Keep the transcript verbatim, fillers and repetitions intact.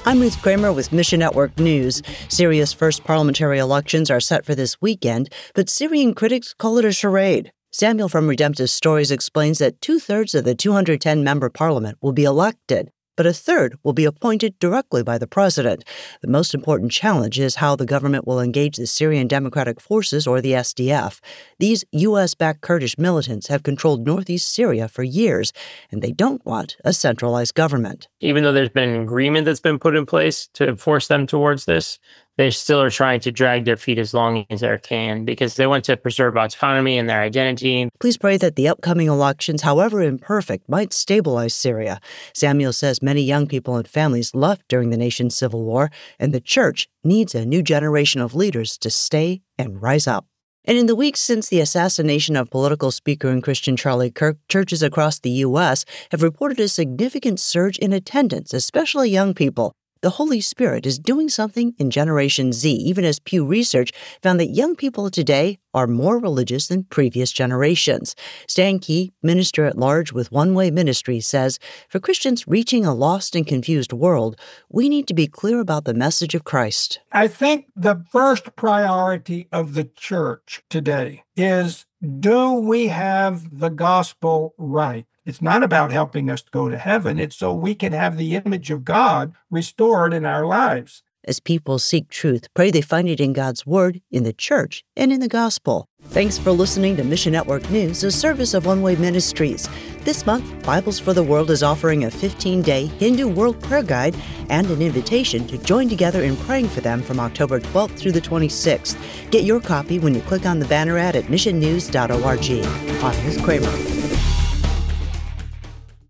I'm Ruth Kramer with Mission Network News. Syria's first parliamentary elections are set for this weekend, but Syrian critics call it a charade. Samuel from Redemptive Stories explains that two-thirds of the two hundred ten member parliament will be elected, but a third will be appointed directly by the president. The most important challenge is how the government will engage the Syrian Democratic Forces, or the S D F. These U S-backed Kurdish militants have controlled northeast Syria for years, and they don't want a centralized government. Even though there's been an agreement that's been put in place to force them towards this, they still are trying to drag their feet as long as they can because they want to preserve autonomy and their identity. Please pray that the upcoming elections, however imperfect, might stabilize Syria. Samuel says many young people and families left during the nation's civil war, and the church needs a new generation of leaders to stay and rise up. And in the weeks since the assassination of political speaker and Christian Charlie Kirk, churches across the U S have reported a significant surge in attendance, especially young people. The Holy Spirit is doing something in Generation Z, even as Pew Research found that young people today are more religious than previous generations. Stan Key, minister at large with One Way Ministries, says, for Christians reaching a lost and confused world, we need to be clear about the message of Christ. I think the first priority of the church today is, do we have the gospel right? It's not about helping us go to heaven. It's so we can have the image of God restored in our lives. As people seek truth, pray they find it in God's Word, in the church, and in the gospel. Thanks for listening to Mission Network News, a service of One Way Ministries. This month, Bibles for the World is offering a fifteen-day Hindu World Prayer Guide and an invitation to join together in praying for them from October twelfth through the twenty-sixth. Get your copy when you click on the banner ad at mission news dot org. I'm Ruth Kramer.